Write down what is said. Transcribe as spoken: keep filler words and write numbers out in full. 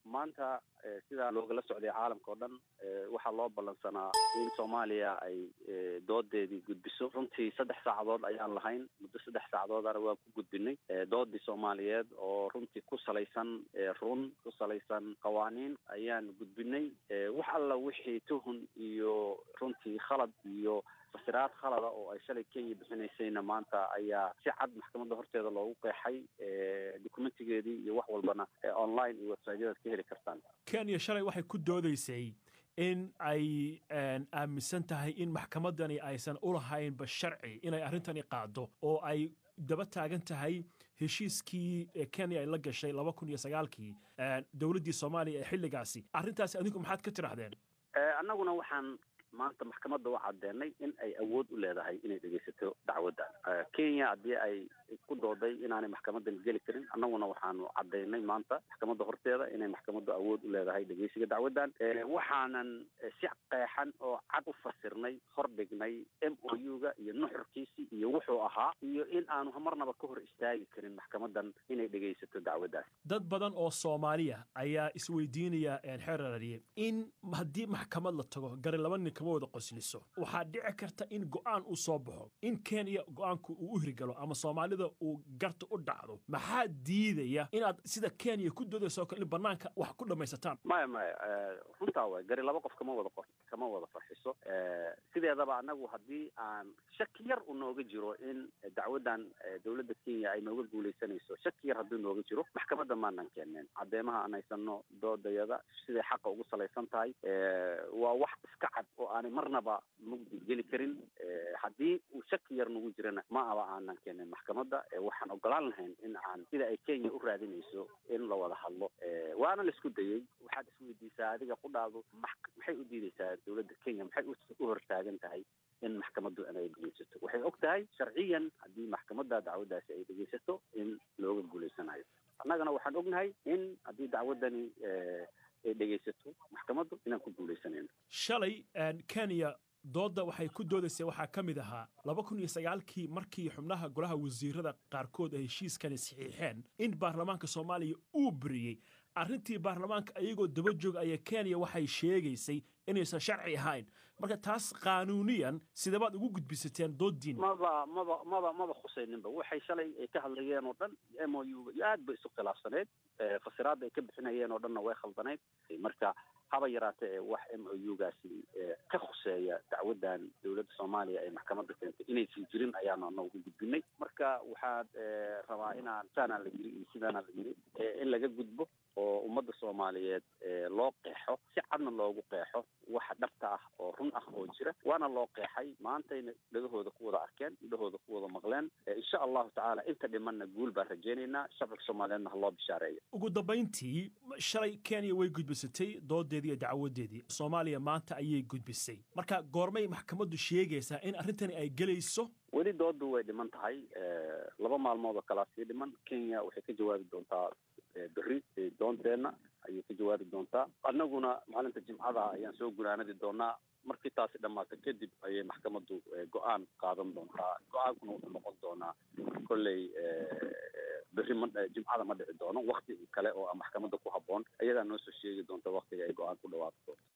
maanta sida loogala socday caalamka oo dhan waxaa loo ballansanaa in Soomaaliya ay doodeedii gudbiso runtii saddex saacadood ayaan lahayn muddo saddex saacadood ara waa ku gudbinay doodii Soomaaliyeed oo runtii ku salaysan run ku salaysan qawaaniin ayaan gudbinay wax alla wixii tuhun iyo runtii khalad iyo fasiraad khalada oo ay shalay Kenya bixinaysayna maanta ayaa si cad maxkamadda horteeda loogu qeexay dokumentigeedii iyo wax walbana online iyo website-yada ka heli kartaan. Kenya shalay waxay ku doodaysay in ay aaminsan tahay in maxkamaddani aysan u lahayn ba sharci inay arrintani qaado oo ay daba taagan tahay heshiiskii Kenya ay la gashay laba kun iyo sagaalkii dawladdii Soomaaliya ee xilligaasi. Arrintaasi adinku maxaad ka tirahdeen? annaguna waxaan maanta maxkamadda waa cadeynay in ay awood u leedahay inay dhageysato dacwadda Kenya hadii ay ku dooday inaanay maxkamadan geli karin annaguna waxaanu cadeynay maanta maxkamadda horteeda inay maxkamaddu awood u leedahay dhageysiga dacwaddan waxaanan si qeexan oo cad u fasirnay hordhignay M O U-ga iyo nuxurkiisi iyo wuxuu ahaa iyo in aanu marnaba ka hor istaagi karin maxkamadan inay dhageysato dacwaddaas. Dad badan oo Soomaaliya ayaa isweydiinaya xeerariyay in haddii maxkamad la tago gari laba nin kama wada qosliso waxaa dhici karta in go'aan uu soo baxo in Kenya go'aanku uu u hirgalo ama Soomaalida uu garto u dhacdo maxaa diidaya inaad sida Kenya ku doodayso in banaanka wax ku dhamaysataan? ma ma runtaa way gari laba qof kama wada qof kama wada farxiso sideedaba anagu hadii aan shaki yar u nooga jiro in dacwadan dawladda Kenya ay nooga guuleysanayso shaki yar hadii nooga jiro maxkamadda maanan keeneen cadeemaha anaysano doodayada sida xaq ugu salaysan tahay waa wax iska cad oo aanay marnaba mugdi geli karin hadii uu shaki yar nagu jirana ma aba aanan keeneen maxkamadda waxaan ogolaan lahayn in aan sida ay Kenya u raadinayso in la wada hadlo waana la isku dayay waxaad isweydiisaa adiga qudhaado maxay u diidaysaa dawladda Kenya maxay u hortaagan tahay in maxkamaddu ay dhageysato waxay og tahay sharciyan hadii maxkamadda dacwaddaasi ay dhageysato in looga guuleysanayo annagana waxaan ognahay in hadii dacwaddani ay dhageysato maxkamaddu inaan ku guuleysanayno. Shalay Kenya dooda waxay ku doodaysay waxaa ka mid ahaa laba kun iyo sagaalkii markii xubnaha golaha wasiirada qaarkood ay heshiiskani saxiixeen in baarlamaanka Soomaaliya uu buriyay arrintii baarlamaanka ayagoo daba joog ay Kenya waxay sheegaysay inaysan sharci ahayn marka taas qaanuuniyan sidabaad ugu gudbisateen doodiin maba maba maba maba khusayninba waxay shalay ay ka hadlayeen oo dhan M O U aad bay isu khilaafsaneed fasiraad ay ka bixinayeen oo dhanna way khaldaneed marka haba yaraatee wax M O U-gaasi ka khuseeya dacwaddan dawladda Soomaaliya ee maxkamadda keentay inaysan jirin ayaanu anagu gudbinay marka waxaad rabaa inaan saanaan la yiri iyo sidaanaan la yiri in laga gudbo oo ummadda Soomaaliyeed loo qeexo si cadna loogu qeexo waxa dhabta ah oo run ah oo jira waana loo qeexay maantayna dhagahooda ku wada arkeen dhagahooda ku wada maqleen insha Allah ta'ala inta dhimanna guul baan rajaynaynaa shacabka Soomaaliyeedna loo bishaareeyo. Ugu dambeyntii shalay Kenya way gudbisatay doodeedii dacwadeedii Soomaaliya maanta ayay gudbisay marka goormay maxkamaddu sheegaysaa in arrintani ay galayso? weli doodu way dhiman tahay laba maalmood oo kala sii dhiman Kenya waxay ka jawaabi doontaa berri doonteena ayay ka jawaabi doontaa annaguna maalinta Jimcada ayaan soo guraanadi doonaa markii taasi dhamaato kadib ayay maxkamaddu go'aan qaadan doontaa go'aankuna wuxuu noqon doonaa kolley berri Jimcada ma dhici doono waqti kale oo maxkamadda ku habboon ayagaa noo soo sheegi doonta waqtiga ay go'aan ku dhawaaqdo.